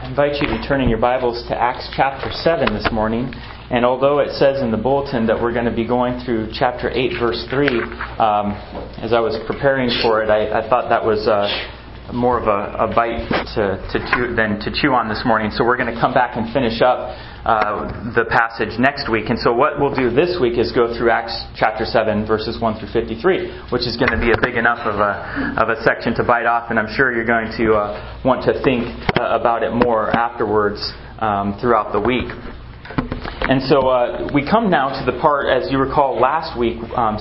invite you to turn in your Bibles to Acts chapter 7 this morning. And although it says in the bulletin that we're going to be going through chapter 8, verse 3, as I was preparing for it, I thought that was more of a bite than to chew on this morning. So we're going to come back and finish up the passage next week. And so what we'll do this week is go through Acts chapter 7, verses 1 through 53, which is going to be a big enough of a section to bite off. And I'm sure you're going to want to think about it more afterwards throughout the week. And so we come now to the part, as you recall last week,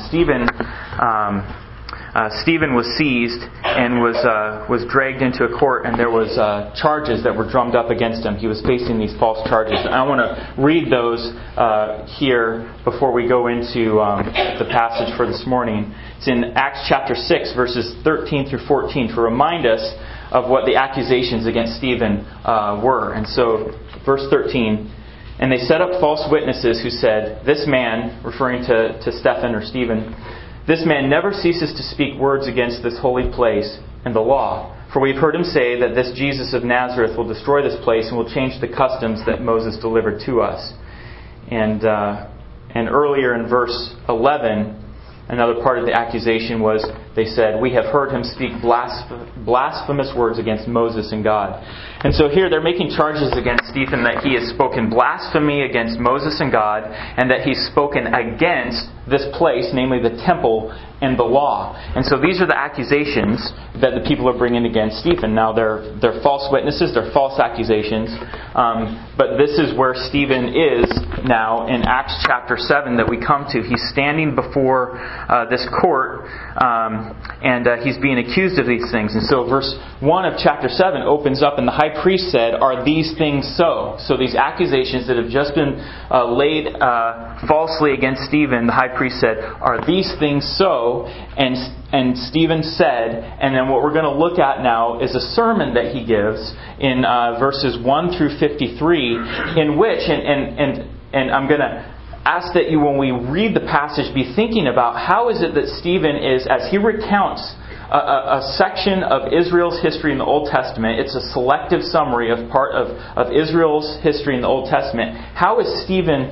Stephen was seized and was dragged into a court, and there was charges that were drummed up against him. He was facing these false charges. And I want to read those here before we go into the passage for this morning. It's in Acts chapter 6, verses 13 through 14, to remind us of what the accusations against Stephen were. And so, verse 13, "And they set up false witnesses who said, 'This man,'" referring to Stephen or Stephen, "'this man never ceases to speak words against this holy place and the law. For we've heard him say that this Jesus of Nazareth will destroy this place and will change the customs that Moses delivered to us.'" And earlier in verse 11, another part of the accusation was, they said, "We have heard him speak blasphemous words against Moses and God." And so here they're making charges against Stephen that he has spoken blasphemy against Moses and God, and that he's spoken against this place, namely the temple and the law. And so these are the accusations that the people are bringing against Stephen. Now they're false witnesses, they're false accusations, but this is where Stephen is now in Acts chapter 7 that we come to. He's standing before this court, and he's being accused of these things. And so verse 1 of chapter 7 opens up, and the high priest said, "Are these things so?" So these accusations that have just been laid falsely against Stephen, the high priest said, "Are these things so?" And Stephen said, and then what we're going to look at now is a sermon that he gives in verses 1 through 53, in which, and I'm going to ask that you, when we read the passage, be thinking about how is it that Stephen is, as he recounts a section of Israel's history in the Old Testament. It's a selective summary of part of Israel's history in the Old Testament. How is Stephen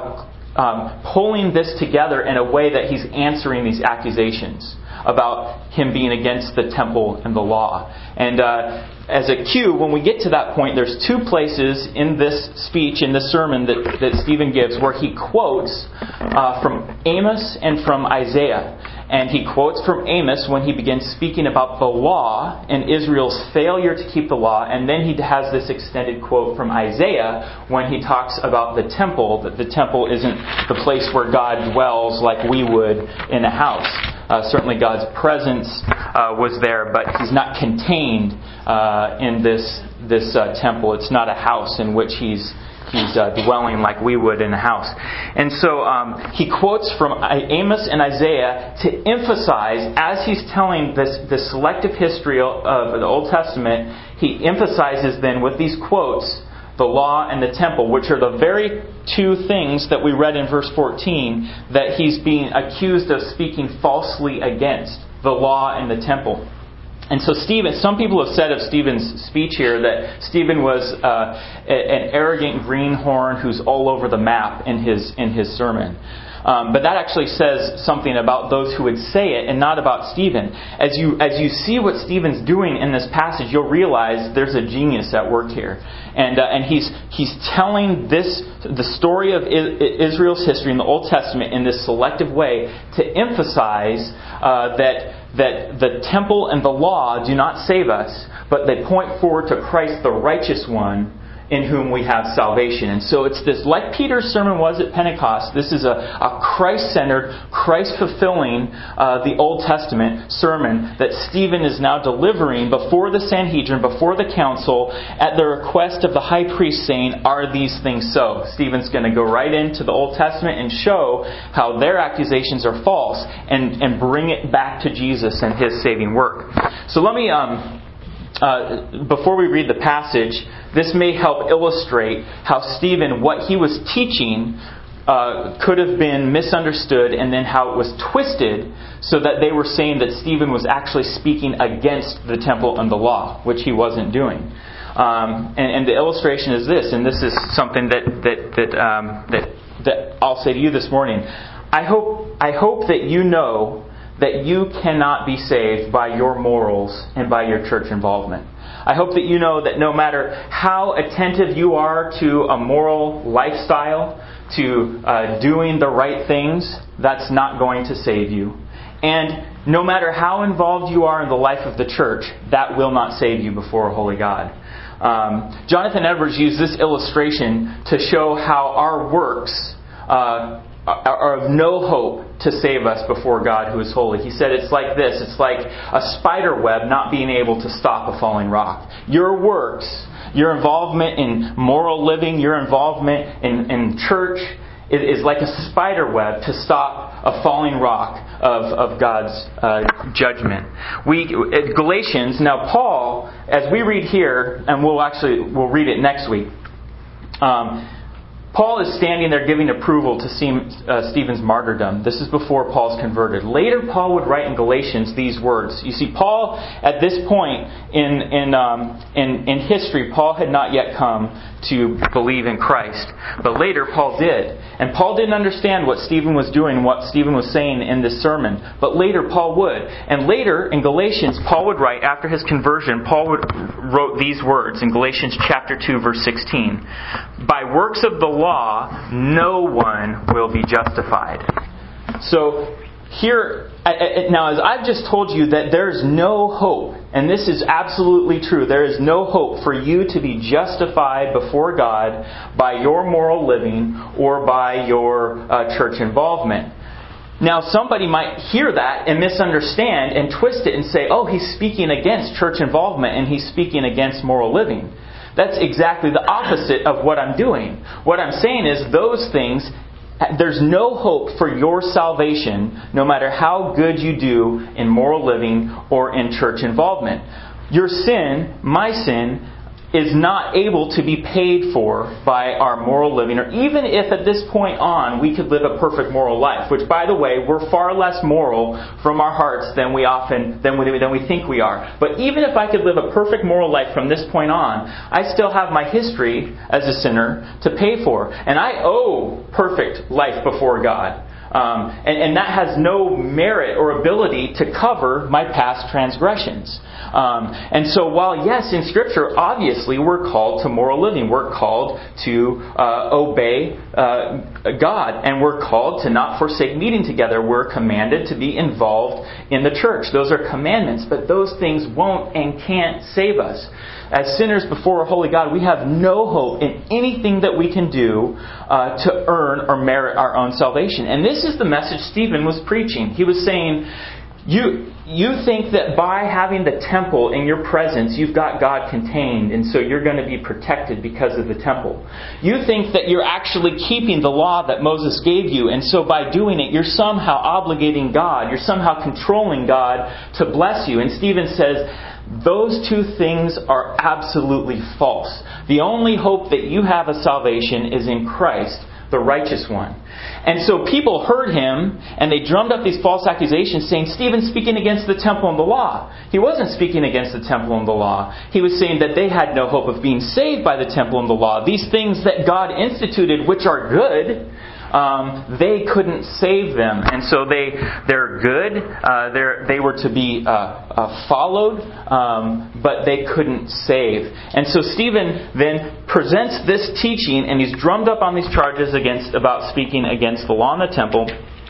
pulling this together in a way that he's answering these accusations about him being against the temple and the law? And as a cue, when we get to that point, there's two places in this speech, in this sermon that Stephen gives, where he quotes from Amos and from Isaiah. And he quotes from Amos when he begins speaking about the law and Israel's failure to keep the law. And then he has this extended quote from Isaiah when he talks about the temple, that the temple isn't the place where God dwells like we would in a house. Certainly God's presence was there, but He's not contained in this temple. It's not a house in which He's dwelling like we would in a house. And so he quotes from Amos and Isaiah to emphasize, as he's telling this selective history of the Old Testament, he emphasizes then with these quotes the law and the temple, which are the very two things that we read in verse 14 that he's being accused of speaking falsely against, the law and the temple. And so Stephen, some people have said of Stephen's speech here that Stephen was an arrogant greenhorn who's all over the map in his sermon. But that actually says something about those who would say it, and not about Stephen. As you see what Stephen's doing in this passage, you'll realize there's a genius at work here, and he's telling the story of Israel's history in the Old Testament in this selective way to emphasize that the temple and the law do not save us, but they point forward to Christ, the righteous one, in whom we have salvation. And so it's this, like Peter's sermon was at Pentecost, this is a Christ-centered, Christ-fulfilling, the Old Testament sermon that Stephen is now delivering before the Sanhedrin, before the council, at the request of the high priest, saying, "Are these things so?" Stephen's going to go right into the Old Testament and show how their accusations are false and bring it back to Jesus and His saving work. So let me before we read the passage, this may help illustrate how Stephen, what he was teaching, could have been misunderstood, and then how it was twisted so that they were saying that Stephen was actually speaking against the temple and the law, which he wasn't doing. And the illustration is this, and this is something that I'll say to you this morning. I hope that you know that you cannot be saved by your morals and by your church involvement. I hope that you know that no matter how attentive you are to a moral lifestyle, to doing the right things, that's not going to save you. And no matter how involved you are in the life of the church, that will not save you before a holy God. Jonathan Edwards used this illustration to show how our works are of no hope to save us before God who is holy. He said it's like this. It's like a spider web not being able to stop a falling rock. Your works, your involvement in moral living, your involvement in church is like a spider web to stop a falling rock of God's judgment. Galatians, now Paul, as we read here, and we'll read it next week, Paul is standing there giving approval to Stephen's martyrdom. This is before Paul's converted. Later, Paul would write in Galatians these words. You see, Paul, at this point in history, Paul had not yet come to believe in Christ. But later, Paul did. And Paul didn't understand what Stephen was doing, what Stephen was saying in this sermon. But later, Paul would. And later, in Galatians, Paul would write, after his conversion, Paul wrote these words in Galatians chapter 2, verse 16. By works of the law, no one will be justified. So, here, now as I've just told you that there is no hope, and this is absolutely true, there is no hope for you to be justified before God by your moral living or by your church involvement. Now somebody might hear that and misunderstand and twist it and say, oh, he's speaking against church involvement and he's speaking against moral living. That's exactly the opposite of what I'm doing. What I'm saying is those things, there's no hope for your salvation no matter how good you do in moral living or in church involvement. Your sin, my sin, is not able to be paid for by our moral living, or even if at this point on we could live a perfect moral life, which by the way, we're far less moral from our hearts than we think we are. But even if I could live a perfect moral life from this point on, I still have my history as a sinner to pay for. And I owe perfect life before God. And that has no merit or ability to cover my past transgressions. And so while, yes, in Scripture, obviously we're called to moral living. We're called to obey God. And we're called to not forsake meeting together. We're commanded to be involved in the church. Those are commandments. But those things won't and can't save us. As sinners before a holy God, we have no hope in anything that we can do to earn or merit our own salvation. And this is the message Stephen was preaching. He was saying, you think that by having the temple in your presence, you've got God contained, and so you're going to be protected because of the temple. You think that you're actually keeping the law that Moses gave you, and so by doing it, you're somehow obligating God, you're somehow controlling God to bless you. And Stephen says, those two things are absolutely false. The only hope that you have of salvation is in Christ, the righteous one. And so people heard him, and they drummed up these false accusations saying, Stephen's speaking against the temple and the law. He wasn't speaking against the temple and the law. He was saying that they had no hope of being saved by the temple and the law. These things that God instituted, which are good, they couldn't save them. And so they're good. They were to be followed, but they couldn't save. And so Stephen then presents this teaching, and he's drummed up on these charges about speaking against the law and the temple.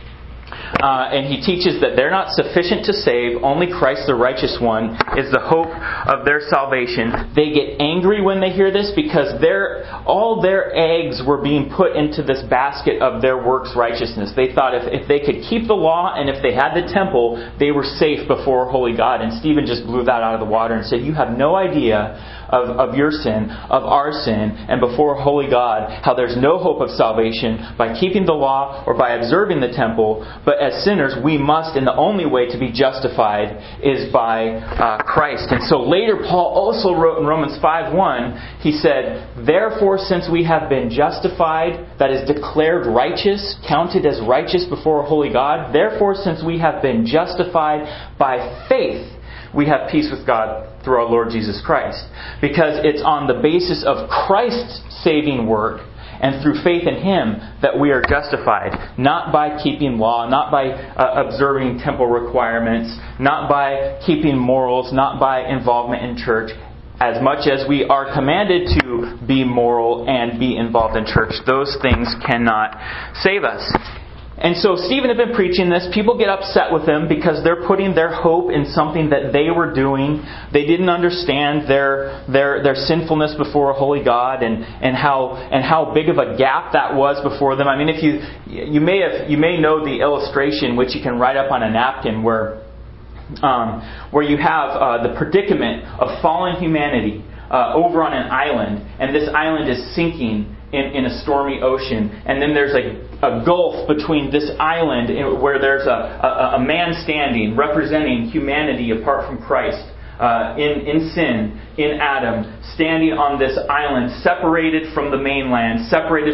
And he teaches that they're not sufficient to save. Only Christ, the righteous one, is the hope of their salvation. They get angry when they hear this because all their eggs were being put into this basket of their works righteousness. They thought if they could keep the law and if they had the temple, they were safe before holy God. And Stephen just blew that out of the water and said, you have no idea of your sin, of our sin, and before holy God, how there's no hope of salvation by keeping the law or by observing the temple. But as sinners, we must, and the only way to be justified is by Christ. And so later, Paul also wrote in Romans 5:1, he said, therefore, since we have been justified, that is declared righteous, counted as righteous before a holy God, therefore, since we have been justified by faith, we have peace with God through our Lord Jesus Christ. Because it's on the basis of Christ's saving work and through faith in Him that we are justified. Not by keeping law, not by observing temple requirements, not by keeping morals, not by involvement in church. As much as we are commanded to be moral and be involved in church, those things cannot save us. And so Stephen had been preaching this. People get upset with him because they're putting their hope in something that they were doing. They didn't understand their sinfulness before a holy God and how big of a gap that was before them. I mean, if you may know the illustration, which you can write up on a napkin, where you have the predicament of fallen humanity over on an island, and this island is sinking in a stormy ocean, and then there's a gulf between this island where there's a man standing representing humanity apart from Christ in sin, in Adam, standing on this island, separated from the mainland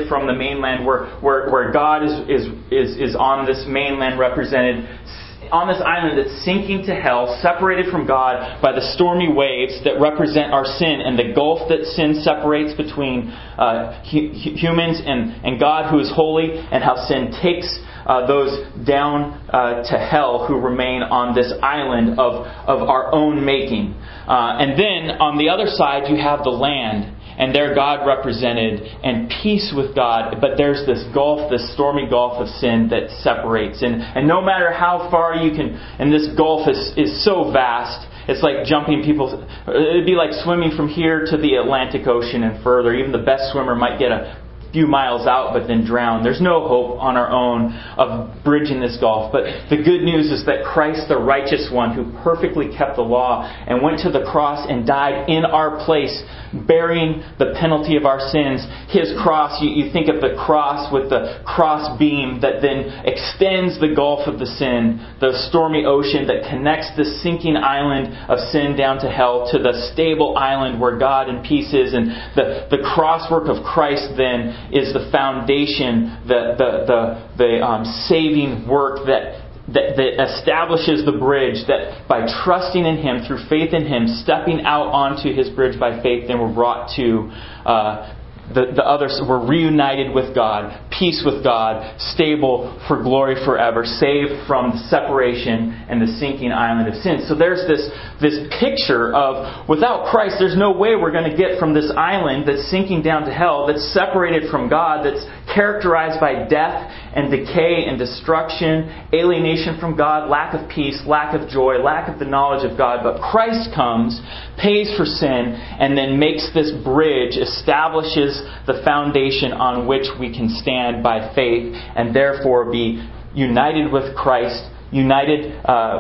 where God is on this mainland represented, on this island that's sinking to hell, separated from God by the stormy waves that represent our sin and the gulf that sin separates between humans and God who is holy, and how sin takes those down to hell who remain on this island of our own making. And then on the other side you have the land, and there God represented, and peace with God. But there's this gulf, this stormy gulf of sin that separates. And no matter how far you can, and this gulf is so vast, it's like it'd be like swimming from here to the Atlantic Ocean and further. Even the best swimmer might get a few miles out but then drown. There's no hope on our own of bridging this gulf. But the good news is that Christ, the righteous one who perfectly kept the law and went to the cross and died in our place, bearing the penalty of our sins. His cross, you think of the cross with the cross beam that then extends the gulf of the sin, the stormy ocean that connects the sinking island of sin down to hell to the stable island where God and peace is. And the cross work of Christ then is the foundation, the saving work that establishes the bridge, that by trusting in Him, through faith in Him, stepping out onto His bridge by faith, then we're brought to the others. We're reunited with God, peace with God, stable for glory forever, saved from separation and the sinking island of sin. So there's this picture of, without Christ, there's no way we're going to get from this island that's sinking down to hell, that's separated from God, that's characterized by death and decay and destruction, alienation from God, lack of peace, lack of joy, lack of the knowledge of God. But Christ comes, pays for sin, and then makes this bridge, establishes the foundation on which we can stand by faith and therefore be united with Christ, united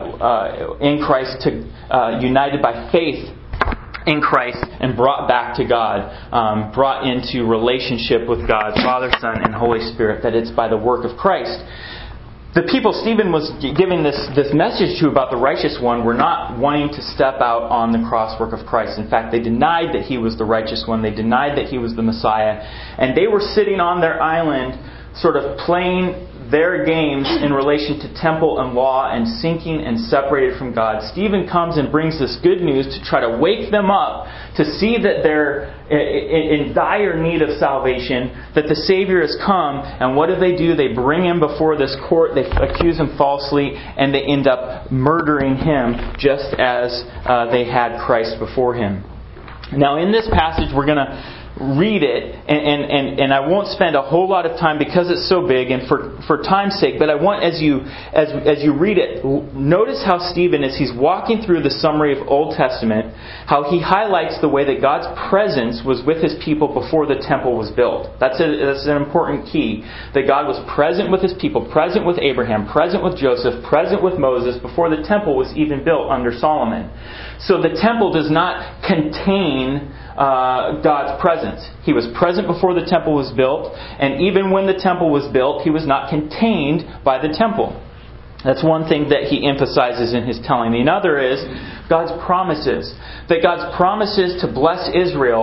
in Christ, united by faith in Christ, and brought back to God, brought into relationship with God, Father, Son, and Holy Spirit, that it's by the work of Christ. The people Stephen was giving this message to about the righteous one were not wanting to step out on the cross work of Christ. In fact, they denied that He was the righteous one. They denied that He was the Messiah. And they were sitting on their island, sort of playing their games in relation to temple and law and sinking and separated from God. Stephen comes and brings this good news to try to wake them up, to see that they're in dire need of salvation, that the Savior has come. And what do? They bring Him before this court, they accuse Him falsely, and they end up murdering Him just as they had Christ before Him. Now in this passage we're going to read it, and I won't spend a whole lot of time because it's so big and for time's sake, but I want as you read it, notice how Stephen, as he's walking through the summary of Old Testament, how he highlights the way that God's presence was with His people before the temple was built. That's an important key, that God was present with His people, present with Abraham, present with Joseph, present with Moses before the temple was even built under Solomon. So the temple does not contain God's presence. He was present before the temple was built, and even when the temple was built, He was not contained by the temple. That's one thing that he emphasizes in his telling. The other is God's promises. That God's promises to bless Israel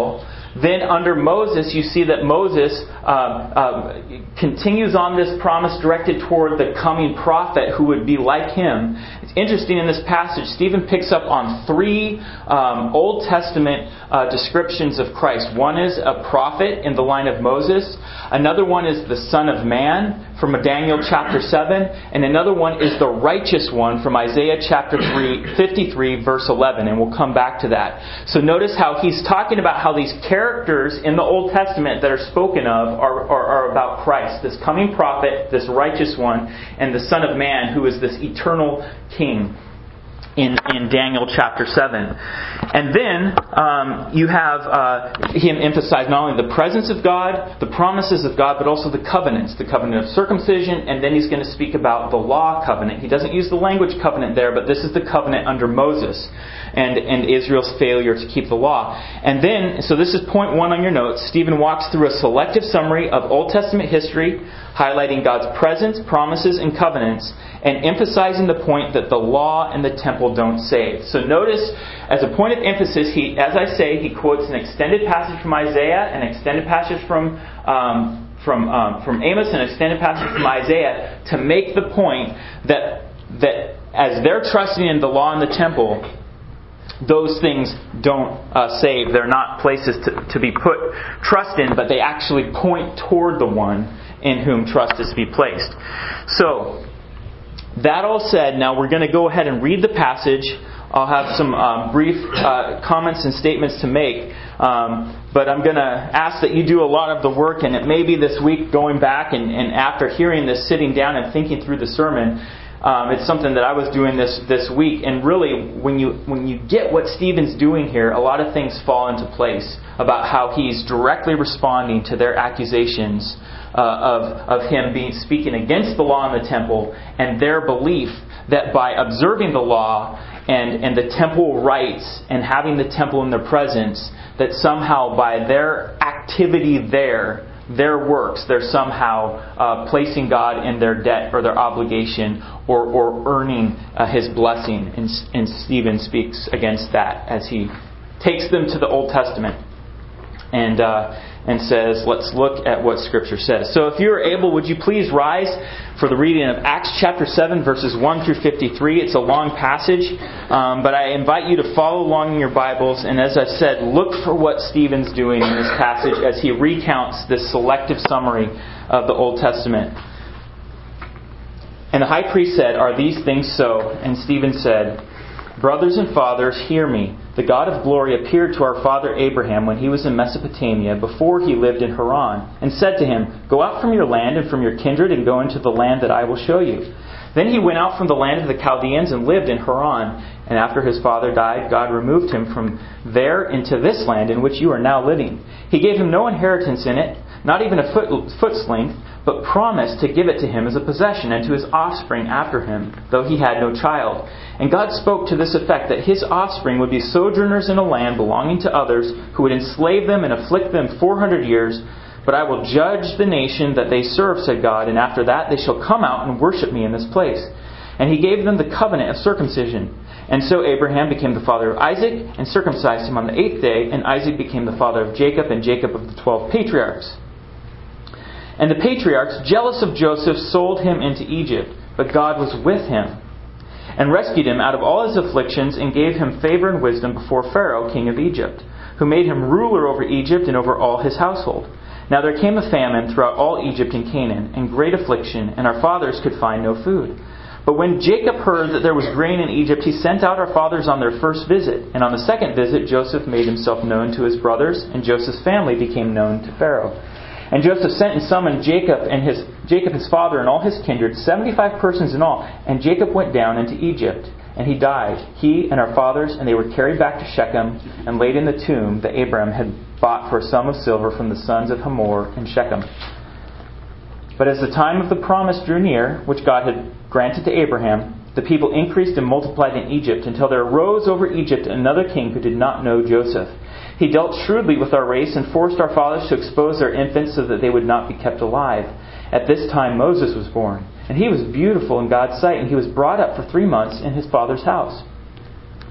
Then under Moses, you see that Moses continues on this promise directed toward the coming prophet who would be like him. It's interesting in this passage, Stephen picks up on 3 Old Testament descriptions of Christ. One is a prophet in the line of Moses. Another one is the Son of Man from Daniel chapter 7. And another one is the righteous one from Isaiah chapter 53 verse 11. And we'll come back to that. So notice how he's talking about how these characters in the Old Testament that are spoken of are about Christ. This coming prophet, this righteous one, and the Son of Man who is this eternal King. In Daniel chapter 7. And then you have him emphasize not only the presence of God, the promises of God, but also the covenants. The covenant of circumcision, and then he's going to speak about the law covenant. He doesn't use the language covenant there, but this is the covenant under Moses and Israel's failure to keep the law. And then, so this is point 1 on your notes, Stephen walks through a selective summary of Old Testament history, highlighting God's presence, promises, and covenants, and emphasizing the point that the law and the temple don't save. So notice, as a point of emphasis, he quotes an extended passage from Isaiah, an extended passage from Amos, and an extended passage from Isaiah to make the point that as they're trusting in the law and the temple, those things don't save. They're not places to be put trust in, but they actually point toward the one in whom trust is to be placed. So, that all said, now we're going to go ahead and read the passage. I'll have some brief comments and statements to make. But I'm going to ask that you do a lot of the work, and it may be this week going back and after hearing this, sitting down and thinking through the sermon. It's something that I was doing this week, and really, when you get what Stephen's doing here, a lot of things fall into place about how he's directly responding to their accusations of him speaking against the law in the temple, and their belief that by observing the law and the temple rites and having the temple in their presence, that somehow by their activity there, their works, they're somehow placing God in their debt or their obligation or earning His blessing. And Stephen speaks against that as he takes them to the Old Testament and says, let's look at what Scripture says. So if you're able, would you please rise for the reading of Acts chapter 7, verses 1 through 53. It's a long passage, but I invite you to follow along in your Bibles. And as I said, look for what Stephen's doing in this passage as he recounts this selective summary of the Old Testament. And the high priest said, "Are these things so?" And Stephen said, "Brothers and fathers, hear me. The God of glory appeared to our father Abraham when he was in Mesopotamia, before he lived in Haran, and said to him, 'Go out from your land and from your kindred and go into the land that I will show you.' Then he went out from the land of the Chaldeans and lived in Haran. And after his father died, God removed him from there into this land in which you are now living. He gave him no inheritance in it, not even a foot's length, but promised to give it to him as a possession and to his offspring after him, though he had no child. And God spoke to this effect, that his offspring would be sojourners in a land belonging to others, who would enslave them and afflict them 400 years. But I will judge the nation that they serve, said God, and after that they shall come out and worship me in this place. And he gave them the covenant of circumcision. And so Abraham became the father of Isaac, and circumcised him on the 8th day, and Isaac became the father of Jacob, and Jacob of the 12 patriarchs. And the patriarchs, jealous of Joseph, sold him into Egypt, but God was with him, and rescued him out of all his afflictions, and gave him favor and wisdom before Pharaoh, king of Egypt, who made him ruler over Egypt and over all his household. Now there came a famine throughout all Egypt and Canaan, and great affliction, and our fathers could find no food. But when Jacob heard that there was grain in Egypt, he sent out our fathers on their first visit. And on the second visit, Joseph made himself known to his brothers, and Joseph's family became known to Pharaoh. And Joseph sent and summoned Jacob his father and all his kindred, 75 persons in all. And Jacob went down into Egypt, and he died, he and our fathers, and they were carried back to Shechem and laid in the tomb that Abraham had bought for a sum of silver from the sons of Hamor in Shechem. But as the time of the promise drew near, which God had granted to Abraham, the people increased and multiplied in Egypt, until there arose over Egypt another king who did not know Joseph. He dealt shrewdly with our race and forced our fathers to expose their infants so that they would not be kept alive. At this time Moses was born, and he was beautiful in God's sight, and he was brought up for 3 months in his father's house.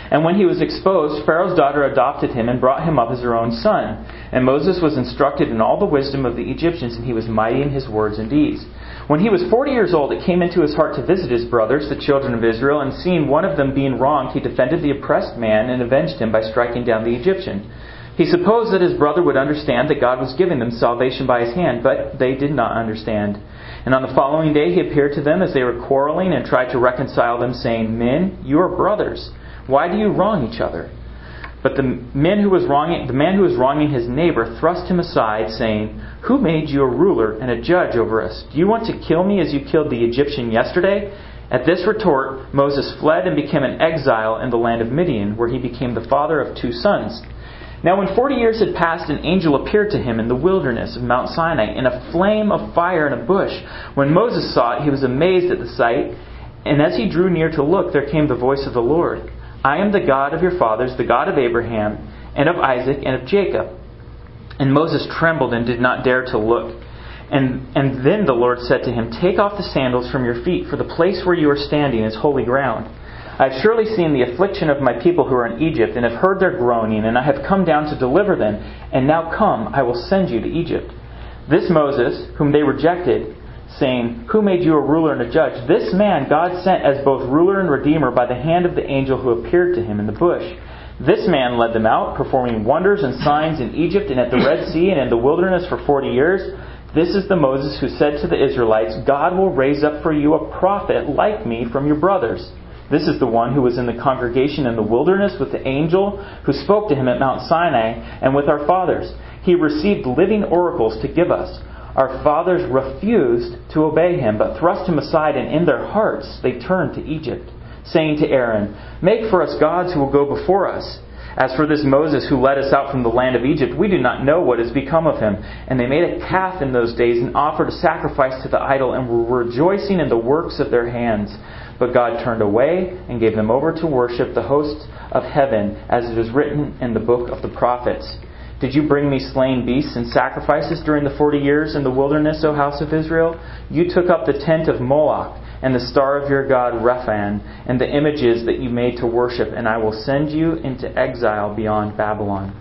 And when he was exposed, Pharaoh's daughter adopted him and brought him up as her own son. And Moses was instructed in all the wisdom of the Egyptians, and he was mighty in his words and deeds. When he was 40 years old, it came into his heart to visit his brothers, the children of Israel, and seeing one of them being wronged, he defended the oppressed man and avenged him by striking down the Egyptian. He supposed that his brother would understand that God was giving them salvation by his hand, but they did not understand. And on the following day he appeared to them as they were quarreling and tried to reconcile them, saying, Men, you are brothers. Why do you wrong each other? But the man who was wronging his neighbor thrust him aside, saying, Who made you a ruler and a judge over us? Do you want to kill me as you killed the Egyptian yesterday? At this retort, Moses fled and became an exile in the land of Midian, where he became the father of 2 sons. Now when 40 years had passed, an angel appeared to him in the wilderness of Mount Sinai in a flame of fire in a bush. When Moses saw it, he was amazed at the sight. And as he drew near to look, there came the voice of the Lord. I am the God of your fathers, the God of Abraham, and of Isaac, and of Jacob. And Moses trembled and did not dare to look. And then the Lord said to him, Take off the sandals from your feet, for the place where you are standing is holy ground. I have surely seen the affliction of my people who are in Egypt, and have heard their groaning, and I have come down to deliver them. And now come, I will send you to Egypt. This Moses, whom they rejected, saying, Who made you a ruler and a judge? This man God sent as both ruler and redeemer by the hand of the angel who appeared to him in the bush. This man led them out, performing wonders and signs in Egypt and at the Red Sea and in the wilderness for 40 years. This is the Moses who said to the Israelites, God will raise up for you a prophet like me from your brothers. This is the one who was in the congregation in the wilderness with the angel who spoke to him at Mount Sinai and with our fathers. He received living oracles to give us. Our fathers refused to obey him, but thrust him aside, and in their hearts they turned to Egypt, saying to Aaron, Make for us gods who will go before us. As for this Moses who led us out from the land of Egypt, we do not know what has become of him. And they made a calf in those days and offered a sacrifice to the idol and were rejoicing in the works of their hands. But God turned away and gave them over to worship the hosts of heaven, as it is written in the book of the prophets. Did you bring me slain beasts and sacrifices during the 40 years in the wilderness, O house of Israel? You took up the tent of Moloch and the star of your god Rephan and the images that you made to worship, and I will send you into exile beyond Babylon.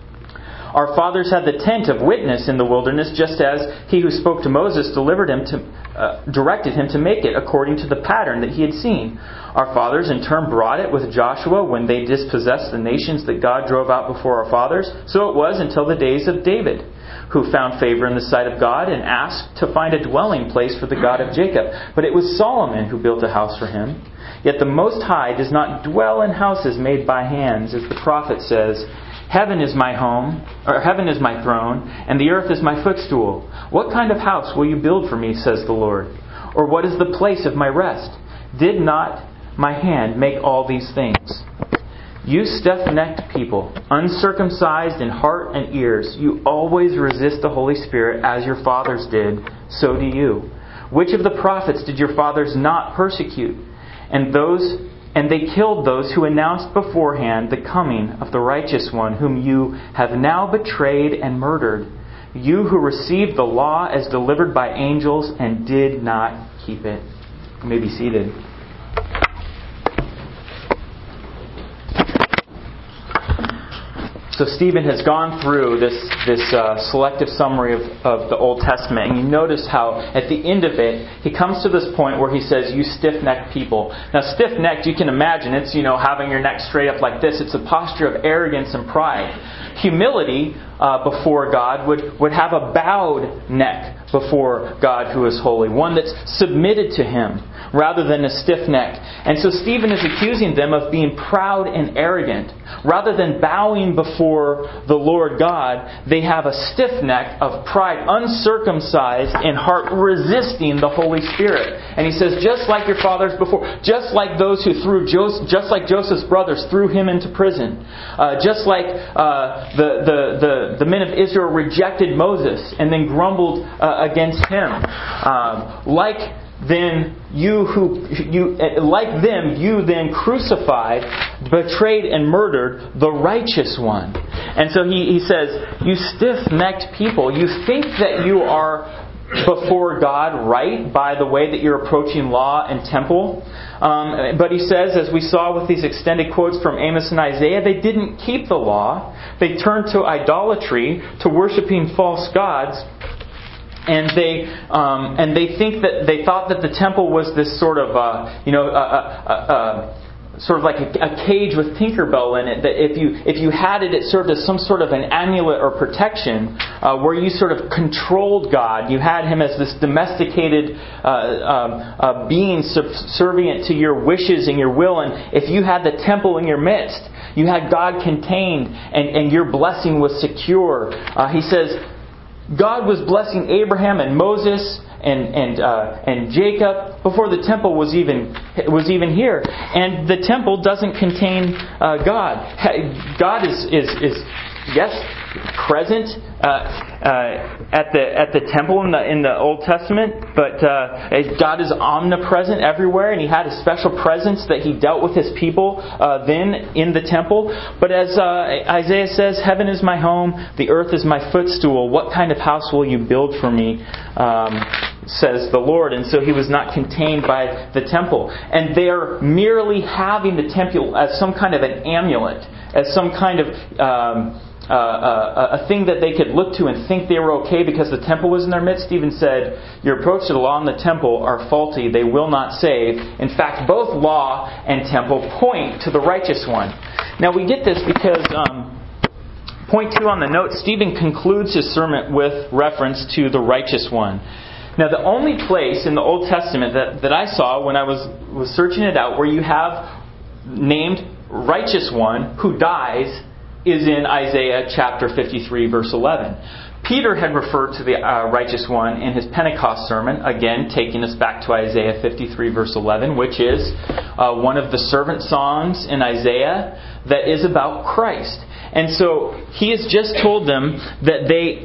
Our fathers had the tent of witness in the wilderness, just as he who spoke to Moses directed him to make it according to the pattern that he had seen. Our fathers in turn brought it with Joshua when they dispossessed the nations that God drove out before our fathers. So it was until the days of David, who found favor in the sight of God and asked to find a dwelling place for the God of Jacob. But it was Solomon who built a house for him. Yet the Most High does not dwell in houses made by hands, as the prophet says, Heaven is my home, or heaven is my throne, and the earth is my footstool. What kind of house will you build for me, says the Lord? Or what is the place of my rest? Did not my hand make all these things? You stiff-necked people, uncircumcised in heart and ears, you always resist the Holy Spirit as your fathers did, so do you. Which of the prophets did your fathers not persecute? And they killed those who announced beforehand the coming of the righteous one, whom you have now betrayed and murdered. You who received the law as delivered by angels and did not keep it. You may be seated. So Stephen has gone through this selective summary of the Old Testament, and you notice how at the end of it, he comes to this point where he says, you stiff-necked people. Now stiff-necked, you can imagine, it's having your neck straight up like this. It's a posture of arrogance and pride. Humility before God would have a bowed neck before God who is holy, one that's submitted to Him rather than a stiff neck. And so Stephen is accusing them of being proud and arrogant. Rather than bowing before the Lord God, they have a stiff neck of pride, uncircumcised in heart, resisting the Holy Spirit. And he says, just like your fathers before, just like those who just like Joseph's brothers threw him into prison, just like the men of Israel rejected Moses and then grumbled against him, you then crucified, betrayed, and murdered the righteous one. And so he says, you stiff-necked people, you think that you are before God right by the way that you're approaching law and temple. But he says, as we saw with these extended quotes from Amos and Isaiah, they didn't keep the law. They turned to idolatry, to worshiping false gods. And they think that they thought that the temple was this sort of sort of like a cage with Tinkerbell in it. That if you had it, it served as some sort of an amulet or protection, where you sort of controlled God. You had Him as this domesticated being subservient to your wishes and your will. And if you had the temple in your midst, you had God contained, and your blessing was secure. He says, God was blessing Abraham and Moses and Jacob before the temple was even here. And the temple doesn't contain God. God is yes, present at the temple in the Old Testament, but God is omnipresent everywhere, and He had a special presence that He dealt with His people then in the temple. But as Isaiah says, "Heaven is my home, the earth is my footstool. What kind of house will you build for me?" Says the Lord. And so He was not contained by the temple. And they are merely having the temple as some kind of an amulet, as some kind of a thing that they could look to and think they were okay because the temple was in their midst. Stephen said, your approach to the law and the temple are faulty. They will not save. In fact, both law and temple point to the righteous one. Now we get this because point 2 on the note, Stephen concludes his sermon with reference to the righteous one. Now, the only place in the Old Testament that I saw when I was searching it out where you have named righteous one who dies is in Isaiah chapter 53, verse 11. Peter had referred to the righteous one in his Pentecost sermon, again taking us back to Isaiah 53, verse 11, which is one of the servant songs in Isaiah that is about Christ. And so he has just told them that they...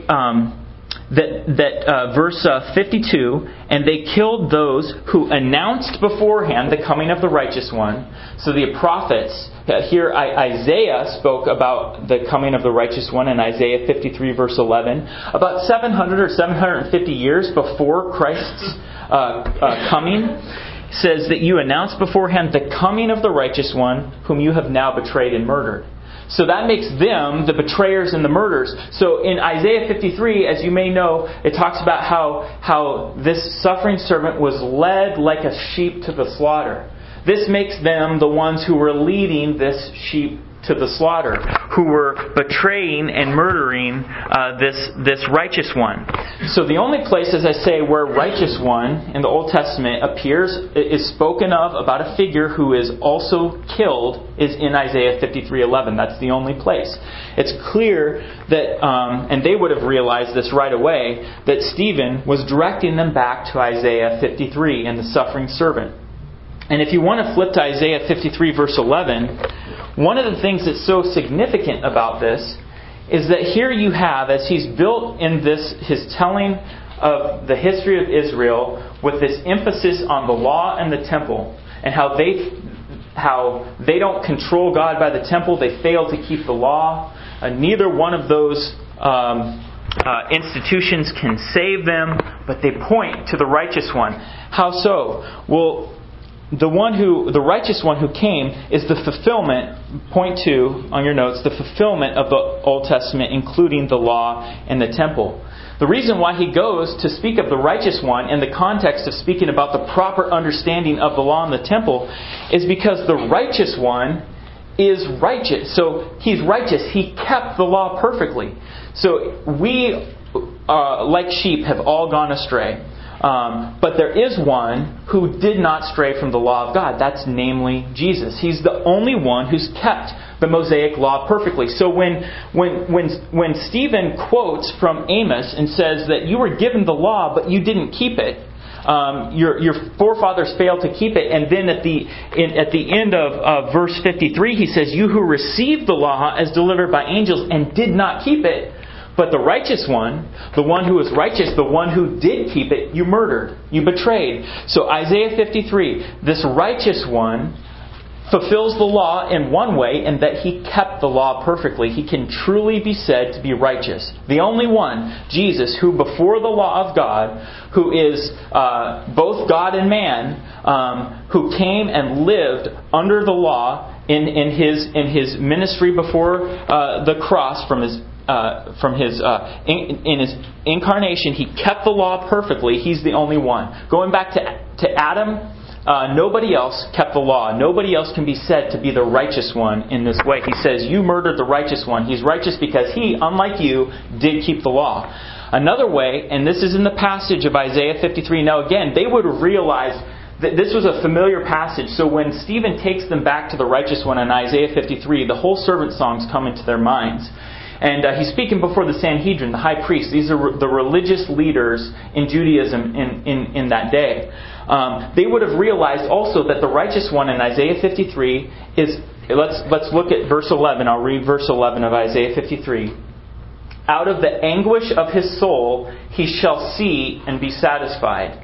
verse 52, and they killed those who announced beforehand the coming of the righteous one. So the prophets, here Isaiah spoke about the coming of the righteous one in Isaiah 53 verse 11. About 700 or 750 years before Christ's coming, says that you announced beforehand the coming of the righteous one whom you have now betrayed and murdered. So that makes them the betrayers and the murderers. So in Isaiah 53, as you may know, it talks about how this suffering servant was led like a sheep to the slaughter. This makes them the ones who were leading this sheep to the slaughter, who were betraying and murdering this righteous one. So the only place, as I say, where righteous one in the Old Testament appears, is spoken of about a figure who is also killed, is in Isaiah 53:11. That's the only place. It's clear that, and they would have realized this right away, that Stephen was directing them back to Isaiah 53 and the suffering servant. And if you want to flip to Isaiah 53 verse 11, one of the things that's so significant about this is that here you have, as he's built in this, his telling of the history of Israel with this emphasis on the law and the temple, and how they don't control God by the temple, they fail to keep the law. Neither one of those institutions can save them, but they point to the righteous one. How so? Well, the righteous one who came is the fulfillment, point 2 on your notes, the fulfillment of the Old Testament, including the law and the temple. The reason why he goes to speak of the righteous one in the context of speaking about the proper understanding of the law and the temple is because the righteous one is righteous. So he's righteous. He kept the law perfectly. So we, like sheep, have all gone astray. But there is one who did not stray from the law of God. That's namely Jesus. He's the only one who's kept the Mosaic law perfectly. So when Stephen quotes from Amos and says that you were given the law but you didn't keep it, your forefathers failed to keep it, and then at the end of verse 53 he says, you who received the law as delivered by angels and did not keep it, but the righteous one, the one who is righteous, the one who did keep it, you murdered, you betrayed. So Isaiah 53, this righteous one fulfills the law in one way, in that He kept the law perfectly, He can truly be said to be righteous. The only one, Jesus, who before the law of God, who is both God and man, who came and lived under the law in His ministry before the cross, in His incarnation, He kept the law perfectly. He's the only one. Going back to Adam, nobody else kept the law. Nobody else can be said to be the righteous one in this way. He says, you murdered the righteous one. He's righteous because he, unlike you, did keep the law. Another way, and this is in the passage of Isaiah 53. Now again, they would have realized that this was a familiar passage. So when Stephen takes them back to the righteous one in Isaiah 53, the whole servant songs come into their minds. And he's speaking before the Sanhedrin, the high priest. These are the religious leaders in Judaism in that day. They would have realized also that the righteous one in Isaiah 53 is... Let's look at verse 11. I'll read verse 11 of Isaiah 53. Out of the anguish of his soul he shall see and be satisfied.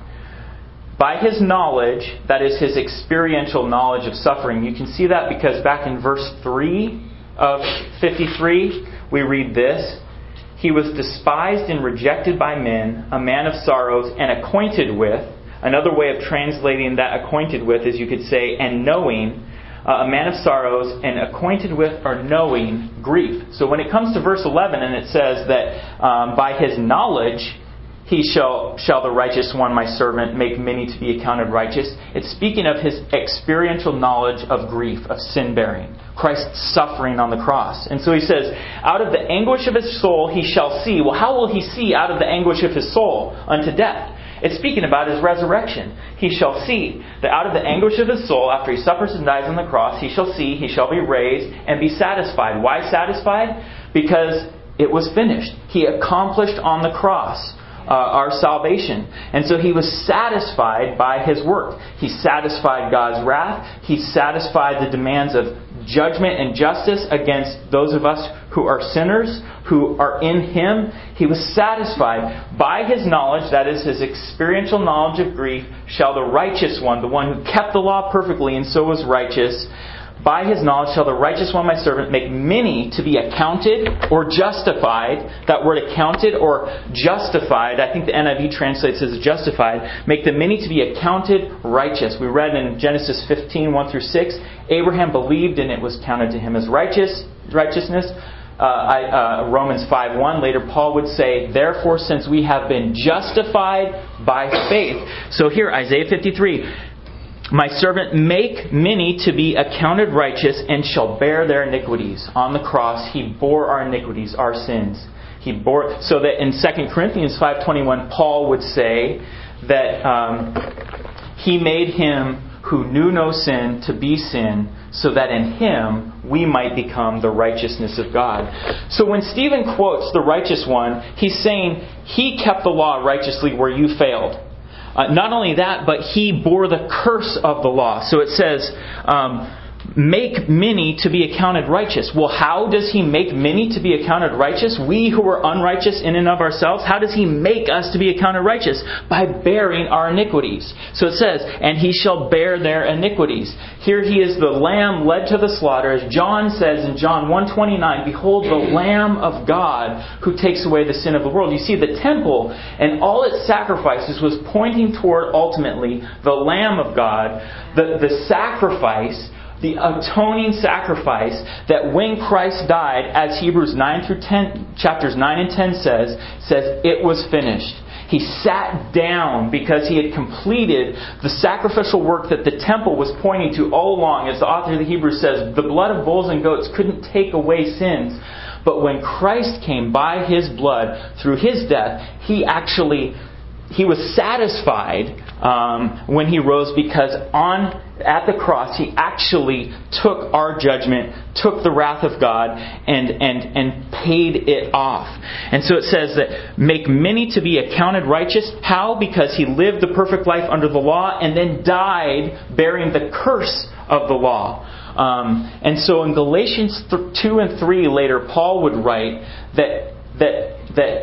By his knowledge, that is his experiential knowledge of suffering. You can see that because back in verse 3 of 53, we read this. He was despised and rejected by men, a man of sorrows and acquainted with. Another way of translating that acquainted with is you could say, and knowing, a man of sorrows and acquainted with or knowing grief. So when it comes to verse 11 and it says that by his knowledge he shall the righteous one, my servant, make many to be accounted righteous. It's speaking of his experiential knowledge of grief, of sin bearing. Christ's suffering on the cross. And so he says, out of the anguish of his soul he shall see. Well, how will he see out of the anguish of his soul unto death? It's speaking about his resurrection. He shall see that out of the anguish of his soul, after he suffers and dies on the cross, he shall see, he shall be raised and be satisfied. Why satisfied? Because it was finished. He accomplished on the cross our salvation. And so he was satisfied by his work. He satisfied God's wrath. He satisfied the demands of judgment and justice against those of us who are sinners, who are in Him. He was satisfied by His knowledge, that is his experiential knowledge of grief, shall the righteous one, the one who kept the law perfectly and so was righteous, by his knowledge shall the righteous one, my servant, make many to be accounted or justified. That word accounted or justified, I think the NIV translates as justified. Make the many to be accounted righteous. We read in Genesis 15, 1 through 6, Abraham believed and it was counted to him as righteousness. Romans 5:1. Later Paul would say, therefore, since we have been justified by faith. So here, Isaiah 53. My servant, make many to be accounted righteous and shall bear their iniquities. On the cross, He bore our iniquities, our sins. He bore, so that in 2 Corinthians 5:21, Paul would say that He made Him who knew no sin to be sin, so that in Him we might become the righteousness of God. So when Stephen quotes the righteous one, he's saying He kept the law righteously where you failed. Not only that, but He bore the curse of the law. So it says, make many to be accounted righteous. Well, how does He make many to be accounted righteous? We who are unrighteous in and of ourselves, how does He make us to be accounted righteous? By bearing our iniquities. So it says, and He shall bear their iniquities. Here He is the Lamb led to the slaughter. As John says in John 1:29, behold the Lamb of God who takes away the sin of the world. You see, the temple and all its sacrifices was pointing toward ultimately the Lamb of God, the sacrifice, the atoning sacrifice that when Christ died, as Hebrews 9 through 10, chapters 9 and 10 says it was finished. He sat down because He had completed the sacrificial work that the temple was pointing to all along. As the author of the Hebrews says, the blood of bulls and goats couldn't take away sins. But when Christ came by His blood, through His death, He was satisfied when He rose, because at the cross He actually took our judgment, took the wrath of God, and paid it off. And so it says that make many to be accounted righteous. How? Because He lived the perfect life under the law and then died bearing the curse of the law. And so in Galatians 2 and 3 later, Paul would write that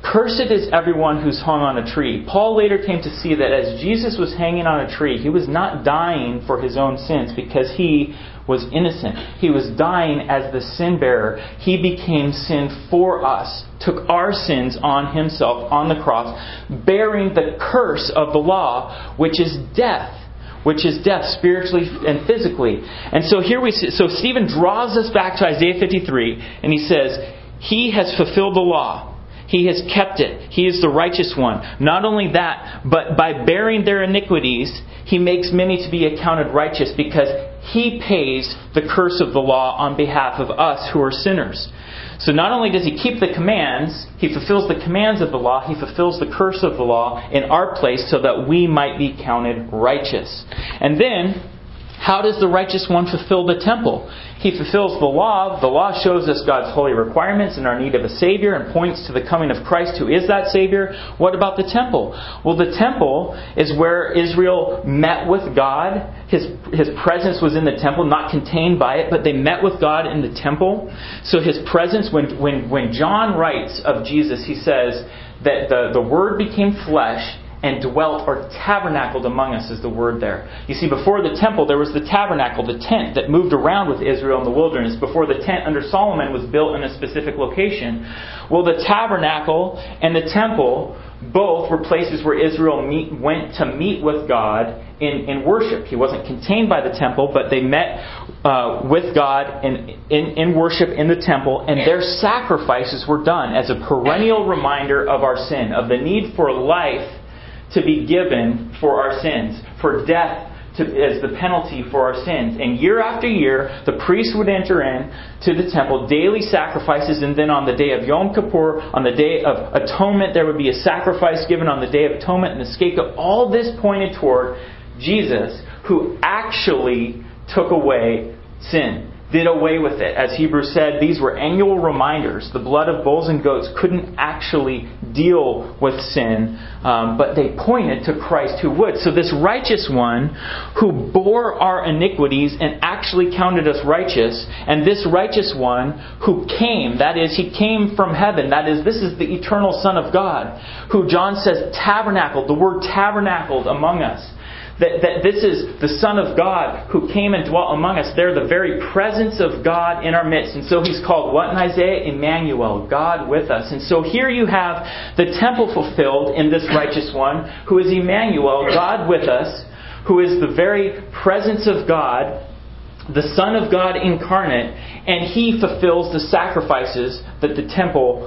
Cursed is everyone who's hung on a tree. Paul later came to see that as Jesus was hanging on a tree, He was not dying for His own sins because He was innocent. He was dying as the sin bearer. He became sin for us, took our sins on Himself on the cross, bearing the curse of the law, which is death. Which is death, spiritually and physically. And so here we see, so Stephen draws us back to Isaiah 53, and he says, He has fulfilled the law. He has kept it. He is the righteous one. Not only that, but by bearing their iniquities, He makes many to be accounted righteous because He pays the curse of the law on behalf of us who are sinners. So not only does He keep the commands, He fulfills the commands of the law, He fulfills the curse of the law in our place so that we might be counted righteous. And then, how does the righteous one fulfill the temple? He fulfills the law. The law shows us God's holy requirements and our need of a Savior and points to the coming of Christ who is that Savior. What about the temple? Well, the temple is where Israel met with God. His presence was in the temple, not contained by it, but they met with God in the temple. So His presence, when John writes of Jesus, he says that the Word became flesh and dwelt or tabernacled among us is the word there. You see, before the temple, there was the tabernacle, the tent that moved around with Israel in the wilderness. Before the tent under Solomon was built in a specific location. Well, the tabernacle and the temple both were places where Israel went to meet with God in worship. He wasn't contained by the temple, but they met with God in worship in the temple, and their sacrifices were done as a perennial reminder of our sin, of the need for life to be given for our sins, for death as the penalty for our sins. And year after year, the priest would enter in to the temple, daily sacrifices, and then on the day of Yom Kippur, on the day of atonement, there would be a sacrifice given on the day of atonement and the scapegoat. All this pointed toward Jesus, who actually took away sin, did away with it. As Hebrews said, these were annual reminders. The blood of bulls and goats couldn't actually deal with sin, but they pointed to Christ who would. So this righteous one who bore our iniquities and actually counted us righteous, and this righteous one who came, that is, He came from heaven, that is, this is the eternal Son of God, who John says tabernacled, the word tabernacled among us. That this is the Son of God who came and dwelt among us. They're the very presence of God in our midst. And so He's called what in Isaiah? Emmanuel, God with us. And so here you have the temple fulfilled in this righteous one, who is Emmanuel, God with us, who is the very presence of God, the Son of God incarnate, and He fulfills the sacrifices that the temple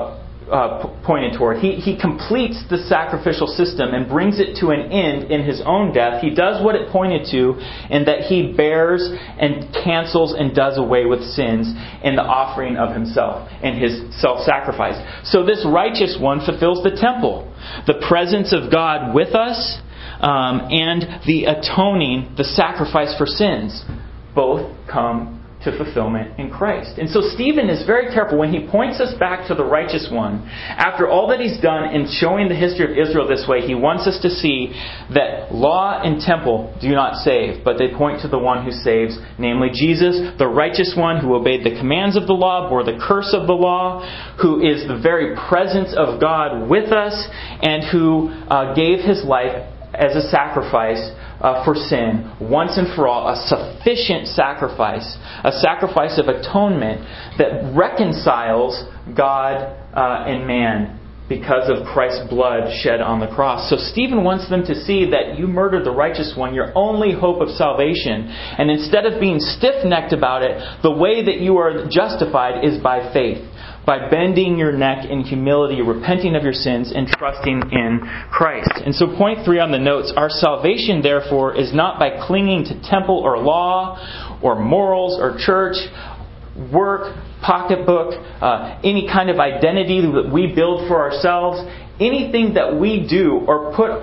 pointed toward. He completes the sacrificial system and brings it to an end in His own death. He does what it pointed to, in that He bears and cancels and does away with sins in the offering of Himself and His self-sacrifice. So this righteous one fulfills the temple, the presence of God with us, and the atoning, the sacrifice for sins. Both come to fulfillment in Christ. And so Stephen is very careful when he points us back to the righteous one. After all that he's done in showing the history of Israel this way, he wants us to see that law and temple do not save, but they point to the one who saves, namely Jesus, the righteous one who obeyed the commands of the law, bore the curse of the law, who is the very presence of God with us, and who gave His life as a sacrifice for sin, once and for all, a sufficient sacrifice, a sacrifice of atonement that reconciles God and man because of Christ's blood shed on the cross. So Stephen wants them to see that you murdered the righteous one, your only hope of salvation, and instead of being stiff-necked about it, the way that you are justified is by faith. By bending your neck in humility, repenting of your sins, and trusting in Christ. And so point 3 on the notes, our salvation, therefore, is not by clinging to temple or law, or morals, or church, work, pocketbook, any kind of identity that we build for ourselves. Anything that we do or put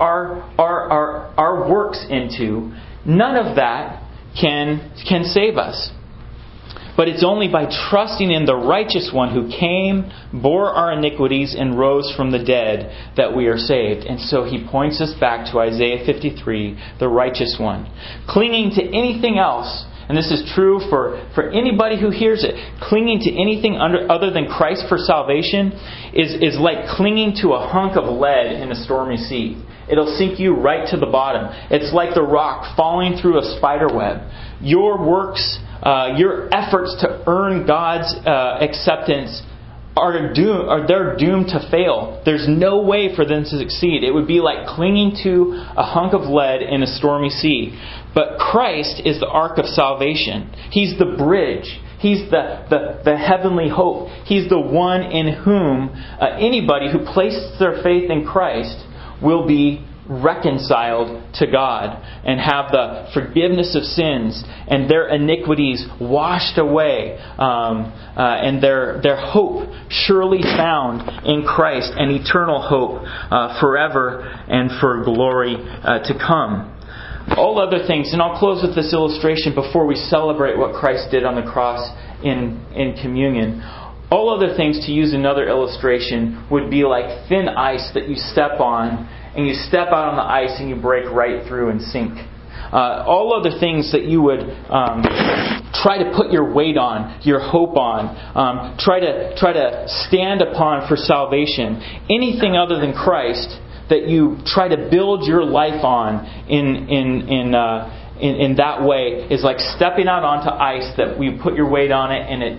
our works into, none of that can save us. But it's only by trusting in the righteous one who came, bore our iniquities, and rose from the dead that we are saved. And so he points us back to Isaiah 53, the righteous one. Clinging to anything else, and this is true for anybody who hears it, clinging to anything other than Christ for salvation is like clinging to a hunk of lead in a stormy sea. It'll sink you right to the bottom. It's like the rock falling through a spider web. Your works, your efforts to earn God's acceptance they're doomed to fail. There's no way for them to succeed. It would be like clinging to a hunk of lead in a stormy sea. But Christ is the ark of salvation. He's the bridge. He's the heavenly hope. He's the one in whom anybody who places their faith in Christ will be reconciled to God and have the forgiveness of sins and their iniquities washed away, and their hope surely found in Christ, and eternal hope forever and for glory to come. All other things, and I'll close with this illustration before we celebrate what Christ did on the cross in communion. All other things, to use another illustration, would be like thin ice that you step on, and you step out on the ice and you break right through and sink. All other things that you would try to put your weight on, your hope on, try to stand upon for salvation. Anything other than Christ that you try to build your life on in that way is like stepping out onto ice that you put your weight on it, and it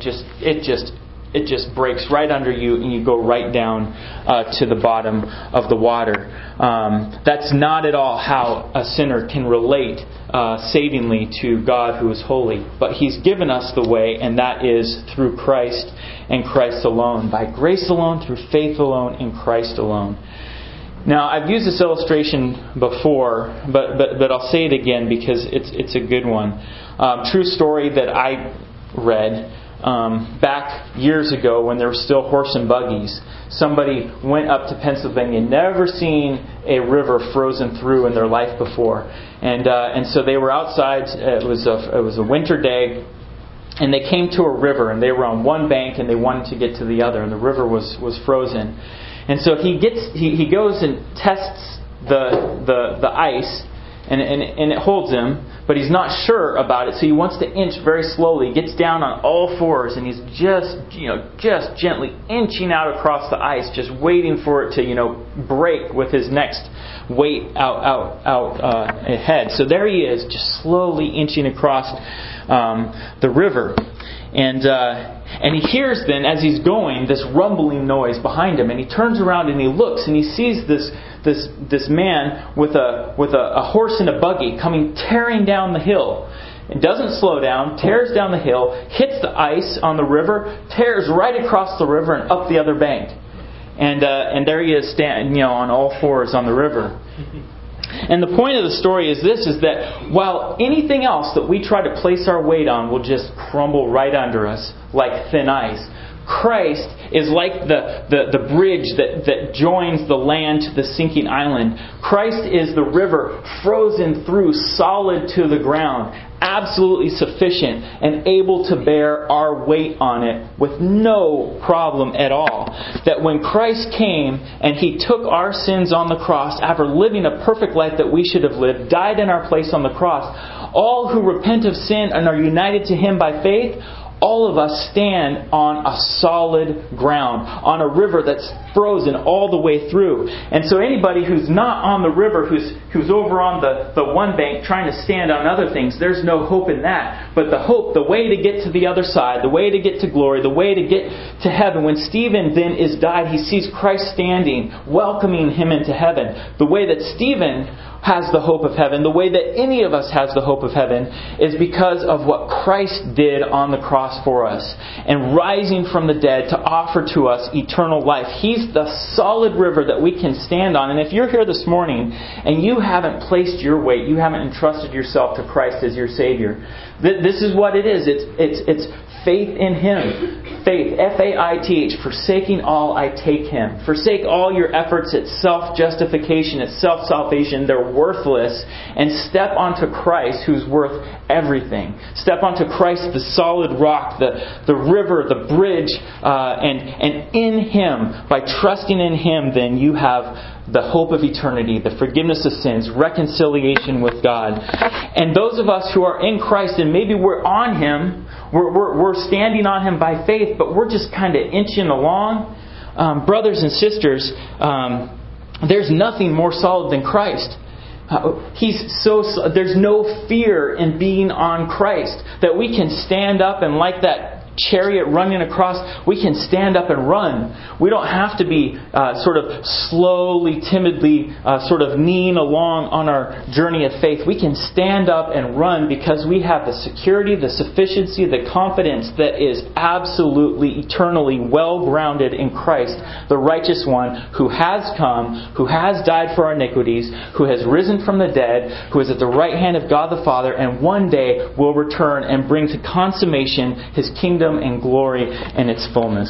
just breaks right under you, and you go right down to the bottom of the water. That's not at all how a sinner can relate savingly to God who is holy. But He's given us the way, and that is through Christ and Christ alone. By grace alone, through faith alone, in Christ alone. Now, I've used this illustration before, but I'll say it again because it's a good one. True story that I read. Back years ago when there were still horse and buggies, somebody went up to Pennsylvania, never seen a river frozen through in their life before, and so they were outside. It was a winter day, and they came to a river, and they were on one bank, and they wanted to get to the other, and the river was frozen. And so he goes and tests the ice. And it holds him, but he's not sure about it, so he wants to inch very slowly. He gets down on all fours, and he's just gently inching out across the ice, just waiting for it to break with his next weight out ahead. So there he is, just slowly inching across the river. And he hears then, as he's going, this rumbling noise behind him. And he turns around and he looks, and he sees this man with a horse and a buggy coming tearing down the hill. It doesn't slow down, tears down the hill, hits the ice on the river, tears right across the river and up the other bank. And there he is standing, on all fours on the river. And the point of the story is this, is that while anything else that we try to place our weight on will just crumble right under us like thin ice, Christ is like the bridge that joins the land to the sinking island. Christ is the river frozen through, solid to the ground, absolutely sufficient and able to bear our weight on it with no problem at all. That when Christ came and He took our sins on the cross, after living a perfect life that we should have lived, died in our place on the cross, all who repent of sin and are united to Him by faith, all of us stand on a solid ground, on a river that's frozen all the way through. And so anybody who's not on the river, who's over on the one bank trying to stand on other things, there's no hope in that. But the hope, the way to get to the other side, the way to get to glory, the way to get to heaven. When Stephen then is died, he sees Christ standing, welcoming him into heaven. The way that Stephen has the hope of heaven, the way that any of us has the hope of heaven, is because of what Christ did on the cross for us, and rising from the dead to offer to us eternal life. He's the solid river that we can stand on. And if you're here this morning and you haven't placed your weight, you haven't entrusted yourself to Christ as your Savior, this is what it is. It's faith in Him. Faith, F-A-I-T-H, forsaking all, I take Him. Forsake all your efforts at self-justification, at self-salvation. They're worthless, and step onto Christ, who's worth everything. Step onto Christ, the solid rock, the river, the bridge, and in Him, by trusting in Him, then you have the hope of eternity, the forgiveness of sins, reconciliation with God. And those of us who are in Christ, and maybe we're on Him, we're standing on Him by faith, but we're just kind of inching along. Brothers and sisters, there's nothing more solid than Christ. There's no fear in being on Christ, that we can stand up and, like that chariot running across, we can stand up and run. We don't have to be sort of slowly, timidly, sort of kneeing along on our journey of faith. We can stand up and run because we have the security, the sufficiency, the confidence that is absolutely, eternally well-grounded in Christ, the righteous one who has come, who has died for our iniquities, who has risen from the dead, who is at the right hand of God the Father, and one day will return and bring to consummation His kingdom and glory in its fullness.